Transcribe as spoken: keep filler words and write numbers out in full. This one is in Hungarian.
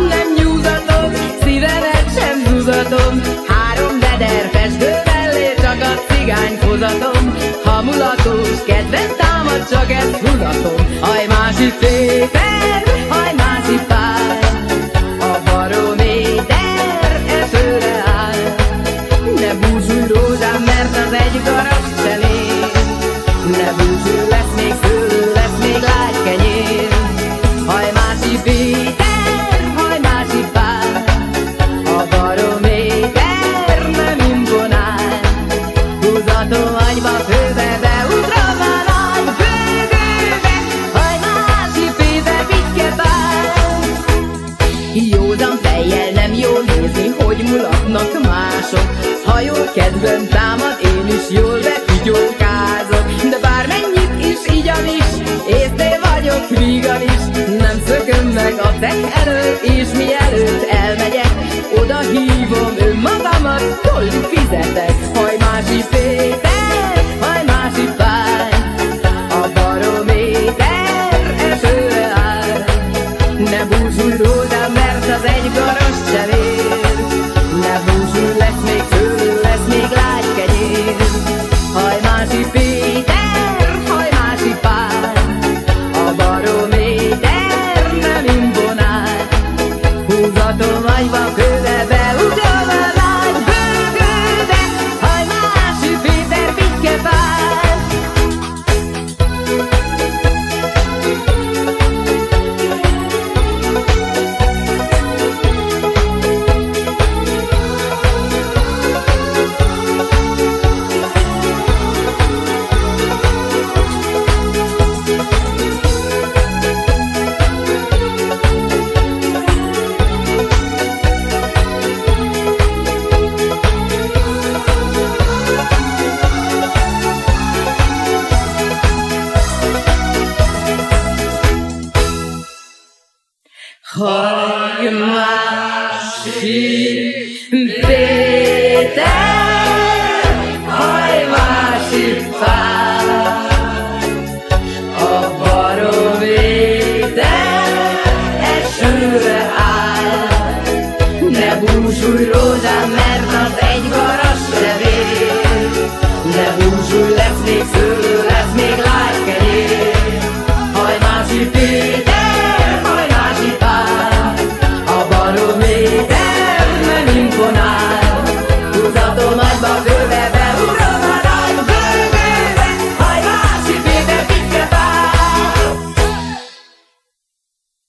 nem nyúzatom, szívemet sem zúzatom. Három veder festő mellé csak a cigány fozatom. Ha mulatos kedved támad, csak ezt húzatom. Hajmási Péter, hajmási Pál, a barométer esőre áll. Ne búsulj rózsám, mert az egy garas sem ér. Ne búsulj, lesz még szőlő, lesz még lágy kenyér. Hajmási Péter, hajmási Pál, a barométer nem imponál. Húzatom agyba főbe, beugrom a nagy bőgőbe. Hajmási Péter, Pitke Pál. Józan fejjel nem jól nézni, hogy mulatnak mások. Ha jól kedvem támad, én is jól bepityókázok. De bármennyit is, igyan is, észnél vagyok vígan is. Nem szököm meg a cekk elől, és mielőtt elmegyek, oda hívom önmagamat, tolli fizetek. Hajmási Péter, hajmási Pál, a barométer esőre áll. Ne búsulj rózsám, mert az egy garas sem ér. Ne búsulj, lesz még szőlő, lesz még lágy kenyér. Hajmási Péter, hajmási Pál, a barométer nem imponál. Húzatom agyba főbe, beugrom a nagy bőgőbe. Hajmási Péter, Pitke Pál. Hajmási